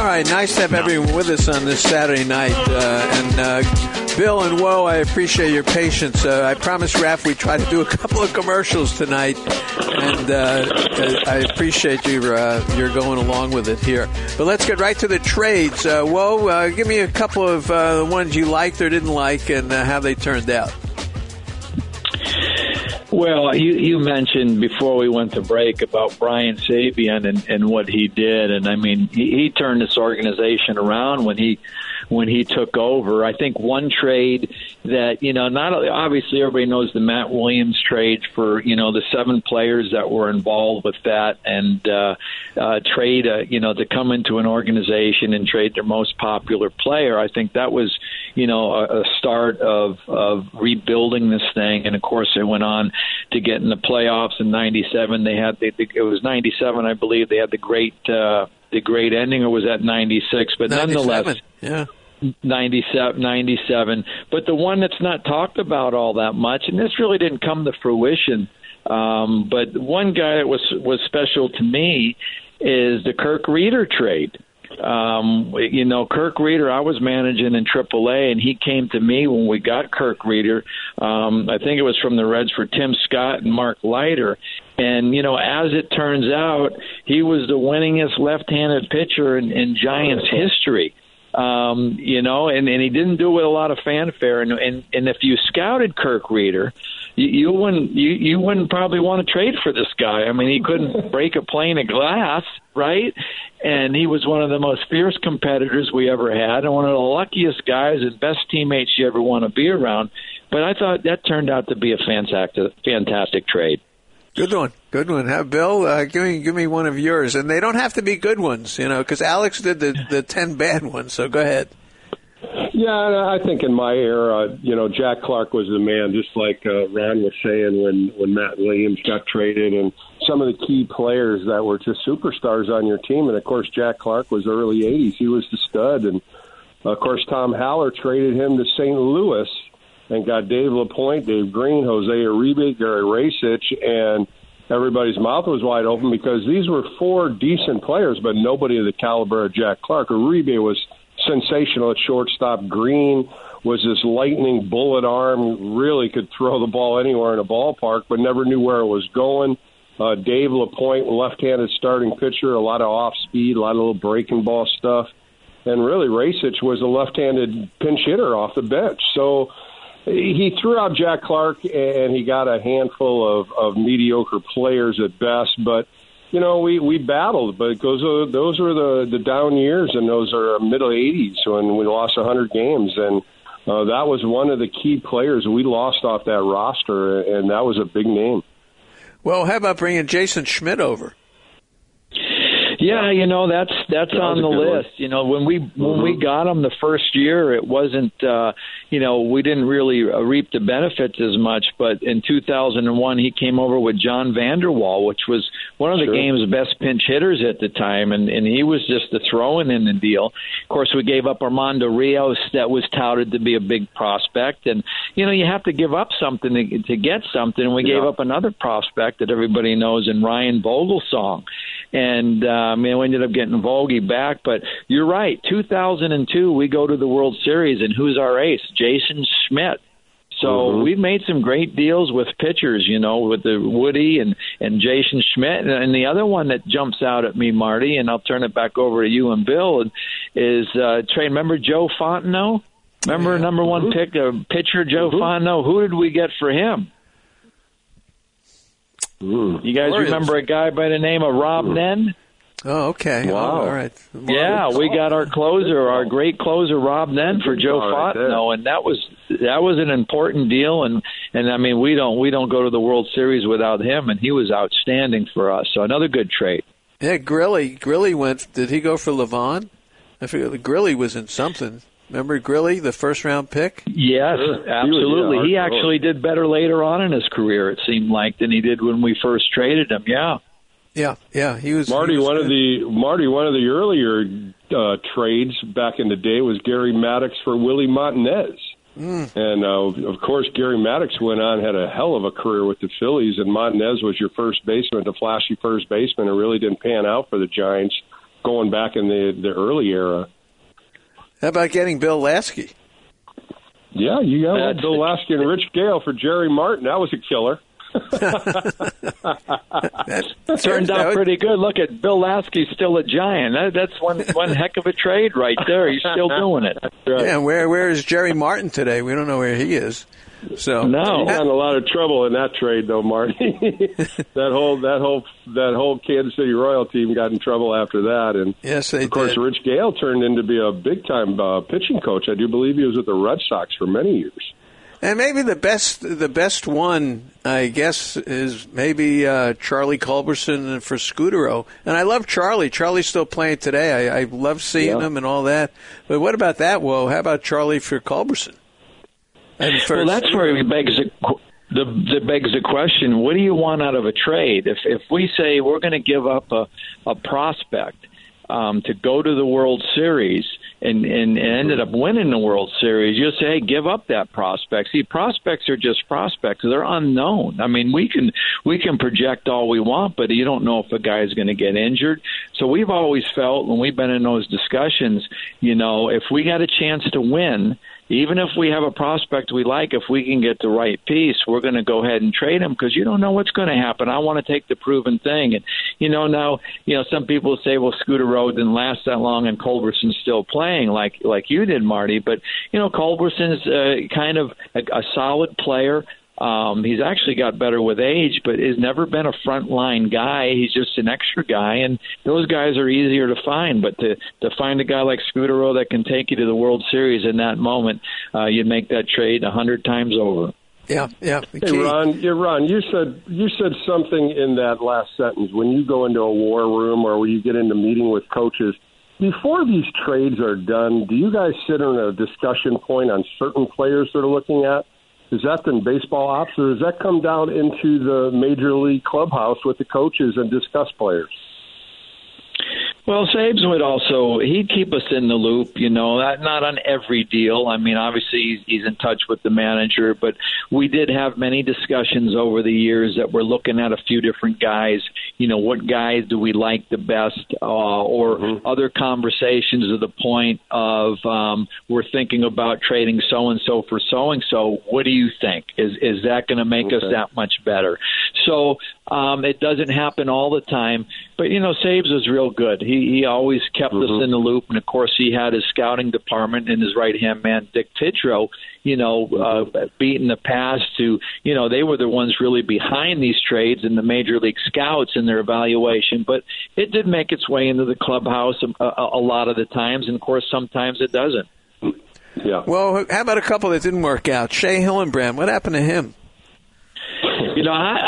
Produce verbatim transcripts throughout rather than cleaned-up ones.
All right, nice to have everyone with us on this Saturday night. Uh, and uh, Bill and Woe, I appreciate your patience. Uh, I promised Raph we'd try to do a couple of commercials tonight, and uh, I appreciate you uh, you're going along with it here. But let's get right to the trades. Uh, Woe, uh, give me a couple of uh, ones you liked or didn't like, and uh, how they turned out. Well, you, you mentioned before we went to break about Brian Sabean and, and what he did. And, I mean, he, he turned this organization around when he when he took over. I think one trade that, you know, not obviously everybody knows the Matt Williams trade for, you know, the seven players that were involved with that and uh, uh, trade, uh, you know, to come into an organization and trade their most popular player. I think that was, you know, a, a start of, of rebuilding this thing. And, of course, it went on to get in the playoffs in ninety-seven. They had, they, it was ninety-seven, I believe. They had the great, uh, the great ending, or was that ninety-six? But nonetheless, yeah. ninety-seven, ninety-seven. But the one that's not talked about all that much, and this really didn't come to fruition, um, but one guy that was was special to me is the Kirk Reeder trade. Um, you know, Kirk Reeder, I was managing in triple A, and he came to me when we got Kirk Reeder. Um, I think it was from the Reds for Tim Scott and Mark Leiter. And, you know, as it turns out, he was the winningest left-handed pitcher in, in Giants history. Um, you know, and, and he didn't do it with a lot of fanfare. And, and, and if you scouted Kirk Reeder, you, you wouldn't you, you wouldn't probably want to trade for this guy. I mean, he couldn't break a pane of glass, right? And he was one of the most fierce competitors we ever had, and one of the luckiest guys and best teammates you ever want to be around. But I thought that turned out to be a fantastic, fantastic trade. Good one, good one. Huh, Bill, uh, give me give me one of yours, and they don't have to be good ones, you know, because Alex did the the ten bad ones. So go ahead. Yeah, I think in my era, you know, Jack Clark was the man, just like uh, Ron was saying when, when Matt Williams got traded, and some of the key players that were just superstars on your team. And, of course, Jack Clark was early eighties. He was the stud. And, of course, Tom Haller traded him to Saint Louis and got Dave LaPointe, Dave Green, Jose Uribe, Gary Racich, and everybody's mouth was wide open because these were four decent players, but nobody of the caliber of Jack Clark. Uribe was sensational at shortstop. Green was this lightning bullet arm, really could throw the ball anywhere in a ballpark, but never knew where it was going. Uh, Dave LaPointe, left-handed starting pitcher, a lot of off-speed, a lot of little breaking ball stuff. And really, Racich was a left-handed pinch hitter off the bench. So he threw out Jack Clark, and he got a handful of, of mediocre players at best, but you know, we, we battled, but those are, those were the, the down years, and those are middle eighties when we lost one hundred games. And uh, that was one of the key players we lost off that roster, and that was a big name. Well, how about bringing Jason Schmidt over? Yeah, you know, that's that's that on the list. One. You know, when we when mm-hmm. we got him the first year, it wasn't, uh, you know, we didn't really reap the benefits as much. But in two thousand one, he came over with John Vanderwall, which was one of the sure. game's best pinch hitters at the time, and, and he was just the throwing in the deal. Of course, we gave up Armando Rios, that was touted to be a big prospect. And, you know, you have to give up something to, to get something. And we yeah. gave up another prospect that everybody knows in Ryan Vogelsong. And, um, we ended up getting Vogie back. But you're right, two thousand two, we go to the World Series, and who's our ace? Jason Schmidt. So mm-hmm. we've made some great deals with pitchers, you know, with the Woody and, and Jason Schmidt. And the other one that jumps out at me, Marty, and I'll turn it back over to you and Bill, is uh, trade. Remember Joe Fontenot? Remember yeah. number one pick, uh, pitcher Joe mm-hmm. Fontenot? Who did we get for him? Mm. You guys remember a guy by the name of Rob mm. Nen? Oh, okay. Wow. Oh, all right. Well, yeah, we got our closer, our great closer, Rob Nen, for Joe right Fontenot, and that was that was an important deal. And, and I mean, we don't we don't go to the World Series without him, and he was outstanding for us. So another good trade. Yeah, Grilly. Grilly went. Did he go for Levon? I forget. Grilly was in something. Remember Grilly, the first round pick? Yes, sure. absolutely. He, was, yeah, he actually did better later on in his career, it seemed like, than he did when we first traded him. Yeah. Yeah, yeah, he was. Marty, he was one good. of the Marty, one of the earlier uh, trades back in the day was Gary Maddox for Willie Montanez, mm. and uh, of course Gary Maddox went on had a hell of a career with the Phillies, and Montanez was your first baseman, the flashy first baseman, and really didn't pan out for the Giants. going back in the, the early era. How about getting Bill Lasky? Yeah, you got uh, Bill Lasky and Rich Gale for Jerry Martin. That was a killer. That turned out pretty good. Look at Bill Lasky's still a Giant. That, that's one one heck of a trade right there. He's still doing it. Right. Yeah, where where is Jerry Martin today? We don't know where he is. So no, he got in a lot of trouble in that trade, though, Marty. that whole that whole that whole Kansas City Royal team got in trouble after that, and yes, they of course, did. Rich Gale turned into be a big time uh, pitching coach. I do believe he was with the Red Sox for many years. And maybe the best the best one, I guess, is maybe uh, Charlie Culberson for Scutaro. And I love Charlie. Charlie's still playing today. I, I love seeing yeah. him and all that. But what about that? Well, how about Charlie for Culberson? Well, that's where it begs the, the, the begs the question: what do you want out of a trade? If if we say we're going to give up a a prospect um, to go to the World Series and, and, and ended up winning the World Series, you say, hey, give up that prospect. See, prospects are just prospects; they're unknown. I mean, we can we can project all we want, but you don't know if a guy is going to get injured. So we've always felt when we've been in those discussions, you know, if we got a chance to win. Even if we have a prospect we like, if we can get the right piece, we're going to go ahead and trade him because you don't know what's going to happen. I want to take the proven thing. And, you know, now, you know, some people say, well, Scutaro didn't last that long and Culberson's still playing like like you did, Marty. But, you know, Culberson's uh, kind of a, a solid player. Um, he's actually got better with age, but has never been a frontline guy. He's just an extra guy, and those guys are easier to find. But to, to find a guy like Scutaro that can take you to the World Series in that moment, uh, you'd make that trade a hundred times over. Yeah, yeah. Hey, Ron, yeah, Ron, you said you said something in that last sentence. When you go into a war room or when you get into meeting with coaches, before these trades are done, do you guys sit on a discussion point on certain players that are looking at? Is that in baseball ops, or does that come down into the major league clubhouse with the coaches and discuss players? Well, Sabes would also, he'd keep us in the loop, you know, not, not on every deal. I mean, obviously he's, he's in touch with the manager, but we did have many discussions over the years that we're looking at a few different guys. You know, what guys do we like the best, uh, or mm-hmm. other conversations to the point of um, we're thinking about trading so-and-so for so-and-so. What do you think? Is, is that going to make okay. us that much better? So um, it doesn't happen all the time. But, you know, Sabes was real good. He he always kept mm-hmm. us in the loop. And, of course, he had his scouting department and his right-hand man, Dick Tidrow, you know, uh, beat in the past to, you know, they were the ones really behind these trades and the major league scouts in their evaluation. But it did make its way into the clubhouse a, a, a lot of the times. And, of course, sometimes it doesn't. Yeah. Well, how about a couple that didn't work out? Shea Hillenbrand, what happened to him? You know, I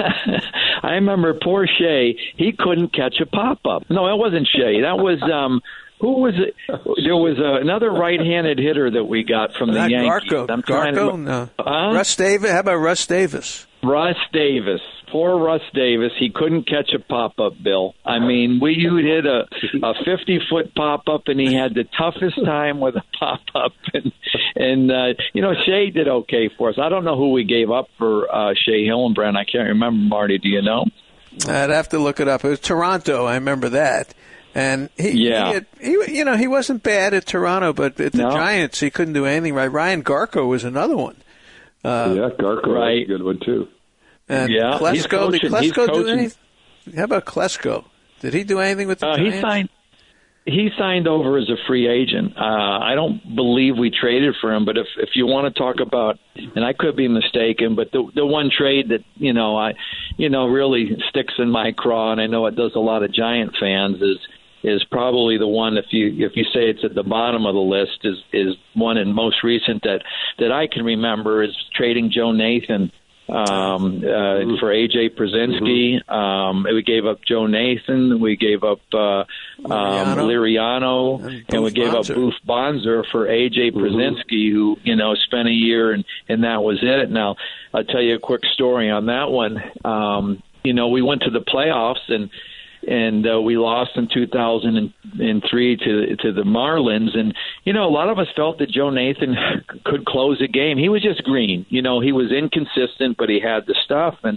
I remember poor Shea. He couldn't catch a pop-up. No, it wasn't Shea. That was um, who was it? There was uh, another right-handed hitter that we got from the Not Yankees. Garco. I'm Garco? to, no. Uh, Russ Davis. How about Russ Davis? Russ Davis. Poor Russ Davis. He couldn't catch a pop-up, Bill. I mean, we you hit a a fifty-foot pop-up, and he had the toughest time with a pop-up. And, and uh, you know, Shea did okay for us. I don't know who we gave up for uh, Shea Hillenbrand. I can't remember, Marty. Do you know? I'd have to look it up. It was Toronto. I remember that. And he, yeah. he, had, he, you know, he wasn't bad at Toronto, but at the no. Giants, he couldn't do anything right. Ryan Garco was another one. Uh, yeah, Garco right. was a good one, too. And yeah, Klesko, he's coaching. did Klesko he's do coaching. anything? How about Klesko? Did he do anything with the uh, Giants? He signed. He signed over as a free agent. Uh, I don't believe we traded for him, but if if you want to talk about, and I could be mistaken, but the the one trade that you know I, you know, really sticks in my craw, and I know it does a lot of Giant fans is. is probably the one, if you if you say it's at the bottom of the list, is is one and most recent that, that I can remember is trading Joe Nathan um, uh, for A J Przinsky. Mm-hmm. Um, we gave up Joe Nathan. We gave up uh, um, Liriano, and, and we gave Bonser. up Boof Bonser for A J Przinsky, mm-hmm. who you know spent a year and, and that was it. Now I'll tell you a quick story on that one. Um, you know, we went to the playoffs and. And uh, we lost in two thousand three to to the Marlins. And, you know, a lot of us felt that Joe Nathan could close a game. He was just green. You know, he was inconsistent, but he had the stuff. And,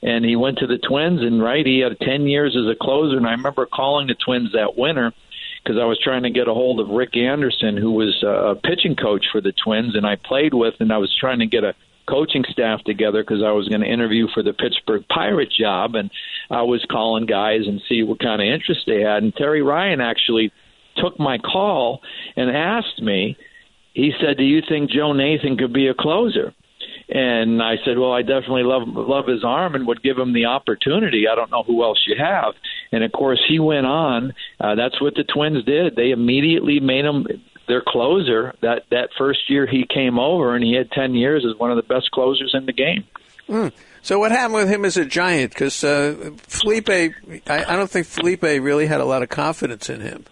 and he went to the Twins, and right, he had ten years as a closer, and I remember calling the Twins that winter because I was trying to get a hold of Rick Anderson, who was a pitching coach for the Twins, and I played with, and I was trying to get a coaching staff together because I was going to interview for the Pittsburgh Pirate job, and I was calling guys and see what kind of interest they had. And Terry Ryan actually took my call and asked me, he said, do you think Joe Nathan could be a closer? And I said, well, I definitely love love his arm and would give him the opportunity. I don't know who else you have. And, of course, he went on. Uh, that's what the Twins did. They immediately made him their closer that, that first year he came over, and he had ten years as one of the best closers in the game. Mm. So what happened with him as a Giant? Because uh, Felipe, I, I don't think Felipe really had a lot of confidence in him.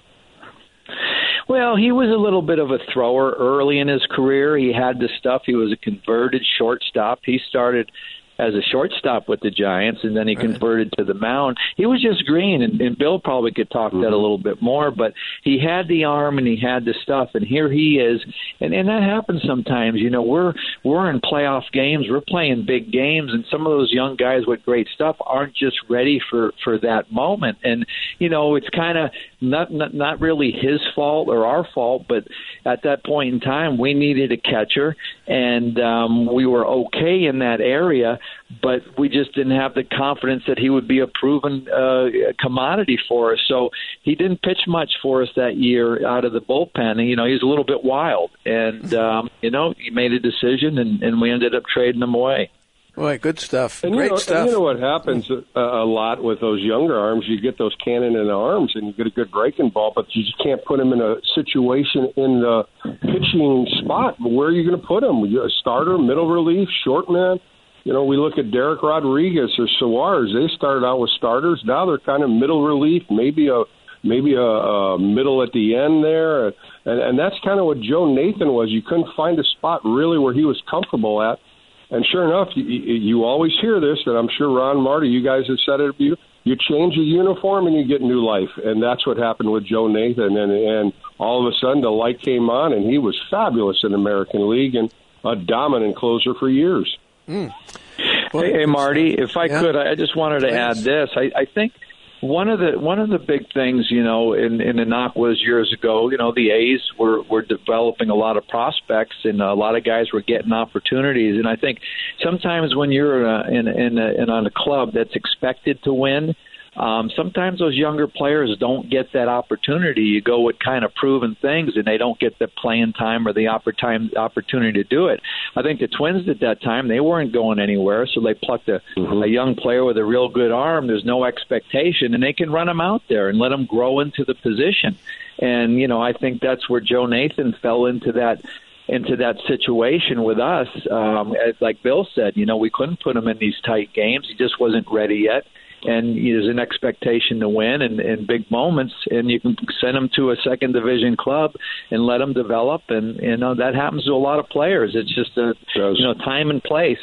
Well, he was a little bit of a thrower early in his career. He had the stuff. He was a converted shortstop. He started as a shortstop with the Giants, and then he converted to the mound. He was just green, and, and Bill probably could talk that a little bit more, but he had the arm and he had the stuff, and here he is. And, and that happens sometimes. You know, we're we're in playoff games. We're playing big games, and some of those young guys with great stuff aren't just ready for, for that moment. And, you know, it's kind of not, not, not really his fault or our fault, but at that point in time, we needed a catcher, and um, we were okay in that area, but we just didn't have the confidence that he would be a proven uh, commodity for us. So he didn't pitch much for us that year out of the bullpen. And, you know, he was a little bit wild. And, um, you know, he made a decision, and, and we ended up trading him away. Boy, good stuff. And Great you know, stuff. And you know what happens a, a lot with those younger arms? You get those cannon in the arms, and you get a good breaking ball, but you just can't put them in a situation in the pitching spot. Where are you going to put them? A starter, middle relief, short man? You know, we look at Derek Rodriguez or Suarez. They started out with starters. Now they're kind of middle relief, maybe a maybe a, a middle at the end there. And, and that's kind of what Joe Nathan was. You couldn't find a spot really where he was comfortable at. And sure enough, you, you always hear this, and I'm sure Ron, Marty, you guys have said it. You, you change a uniform and you get new life. And that's what happened with Joe Nathan. And, and all of a sudden the light came on, and he was fabulous in the American League and a dominant closer for years. Mm. Well, hey, hey, Marty, if I yeah. could, I just wanted to Please. add this. I, I think one of the one of the big things, you know, in, in the knock was years ago, you know, the A's were, were developing a lot of prospects, and a lot of guys were getting opportunities. And I think sometimes when you're in, a, in, in, a, in on a club that's expected to win, Um, sometimes those younger players don't get that opportunity. You go with kind of proven things, and they don't get the playing time or the opportunity to do it. I think the Twins at that time, they weren't going anywhere, so they plucked a, mm-hmm. a young player with a real good arm. There's no expectation, and they can run him out there and let him grow into the position. And, you know, I think that's where Joe Nathan fell into that into that situation with us. Um, like Bill said, you know, we couldn't put him in these tight games. He just wasn't ready yet. And there's an expectation to win in, in big moments, and you can send them to a second division club and let them develop. And, you know, that happens to a lot of players. It's just a, you know, time and place.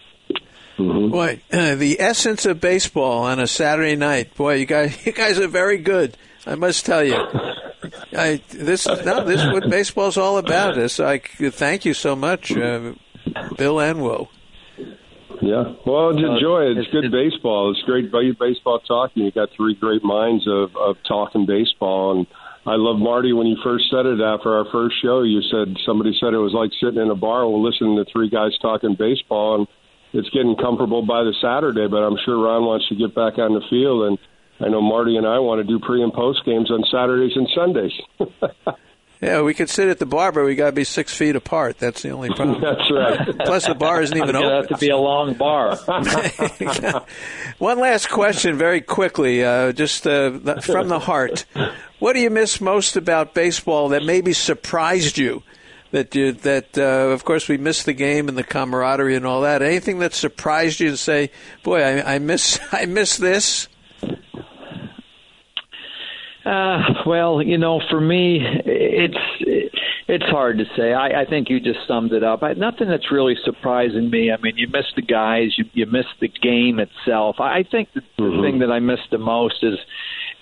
Mm-hmm. Boy, uh, the essence of baseball on a Saturday night. Boy, you guys, you guys are very good. I must tell you. I, this no, this is what baseball's all about. This, I thank you so much, uh, Bill and Will. Yeah, well, enjoy it. It's good baseball. It's great baseball talking. You got three great minds of, of talking baseball. And I love, Marty, when you first said it after our first show, you said, somebody said it was like sitting in a bar and listening to three guys talking baseball. And it's getting comfortable by the Saturday, but I'm sure Ron wants to get back on the field. And I know Marty and I want to do pre and post games on Saturdays and Sundays. Yeah, we could sit at the bar, but we got to be six feet apart. That's the only problem. That's right. Plus, the bar isn't even it's open. It's going to have to be a long bar. One last question, very quickly, uh, just uh, from the heart. What do you miss most about baseball that maybe surprised you? That, you, that uh, of course, we missed the game and the camaraderie and all that. Anything that surprised you to say, boy, I, I miss, I miss this? Uh, well, you know, for me, it's it's hard to say. I, I think you just summed it up. I, nothing that's really surprising me. I mean, you miss the guys, you, you miss the game itself. I think the, mm-hmm. the thing that I miss the most is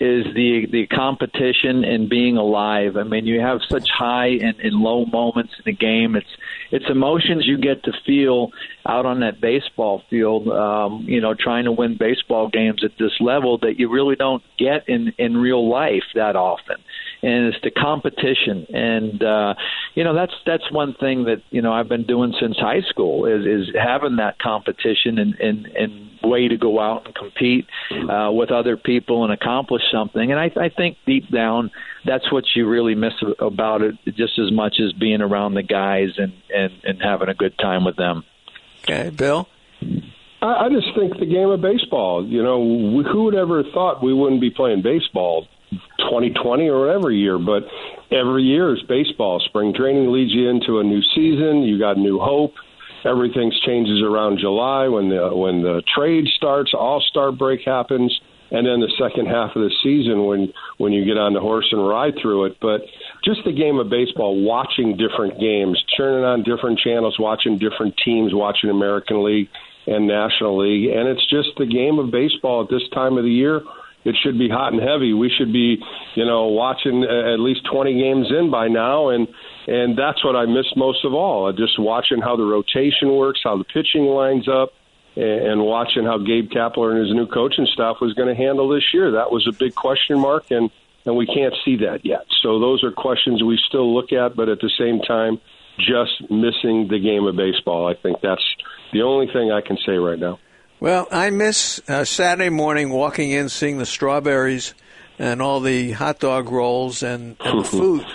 is the the competition and being alive. I mean, you have such high and, and low moments in the game. It's it's emotions you get to feel out on that baseball field, um, you know, trying to win baseball games at this level that you really don't get in, in real life that often. And it's the competition. And, uh, you know, that's that's one thing that, you know, I've been doing since high school is, is having that competition and, and, and way to go out and compete uh, with other people and accomplish something. And I, I think deep down that's what you really miss about it just as much as being around the guys and, and, and having a good time with them. Okay, Bill? I, I just think the game of baseball, you know, who would ever thought we wouldn't be playing baseball twenty twenty or every year, but every year is baseball. Spring training leads you into a new season. You got new hope. Everything changes around July when the when the trade starts, all-star break happens, and then the second half of the season when when you get on the horse and ride through it. But just the game of baseball, watching different games, turning on different channels, watching different teams, watching American League and National League, and it's just the game of baseball at this time of the year. It should be hot and heavy. We should be, you know, watching at least twenty games in by now, and and that's what I miss most of all. Just watching how the rotation works, how the pitching lines up, and watching how Gabe Kapler and his new coaching staff was going to handle this year. That was a big question mark, and, and we can't see that yet. So those are questions we still look at, but at the same time, just missing the game of baseball. I think that's the only thing I can say right now. Well, I miss uh, Saturday morning walking in, seeing the strawberries and all the hot dog rolls and, and the food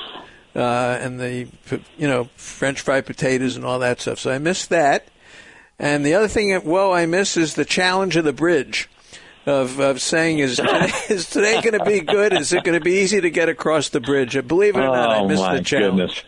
uh, and the, you know, French fried potatoes and all that stuff. So I miss that. And the other thing, well, I miss is the challenge of the bridge of, of saying, is today, is today going to be good? Is it going to be easy to get across the bridge? Believe it or not, oh, I miss my the challenge. Goodness.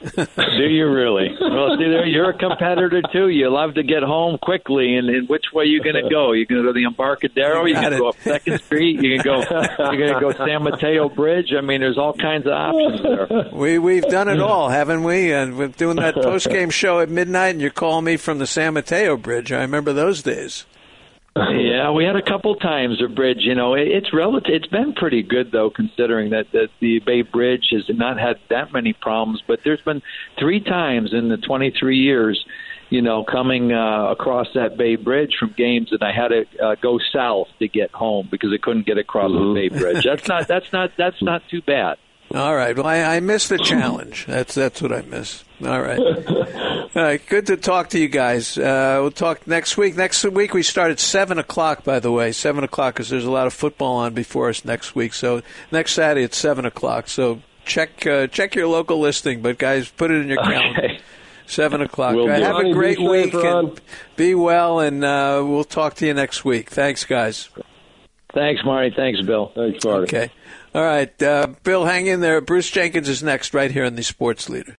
Do you really? Well, see, there, you're a competitor, too. You love to get home quickly. And, and which way are you going to go? You're going to go to the Embarcadero? You're going to go up second Street? You're going to go You're going to go San Mateo Bridge? I mean, there's all kinds of options there. We, we've done it all, haven't we? And we're doing that post-game show at midnight, and you're calling me from the San Mateo Bridge. I remember those days. Yeah, we had a couple times a bridge. You know, it, it's relative. It's been pretty good though, considering that, that the Bay Bridge has not had that many problems. But there's been three times in the twenty-three years, you know, coming uh, across that Bay Bridge from games that I had to uh, go south to get home because I couldn't get across mm-hmm. the Bay Bridge. That's not. That's not. That's not too bad. All right. Well, I, I miss the challenge. That's that's what I miss. All right. All right. Good to talk to you guys. Uh, we'll talk next week. Next week we start at seven o'clock, by the way. seven o'clock because there's a lot of football on before us next week. So next Saturday at seven o'clock. So check uh, check your local listing. But, guys, put it in your calendar. Okay. seven o'clock. We'll right, have a great week and be well, and uh, we'll talk to you next week. Thanks, guys. Thanks, Marty. Thanks, Bill. Thanks, Marty. Okay. All right. Uh, Bill, hang in there. Bruce Jenkins is next right here on the Sports Leader.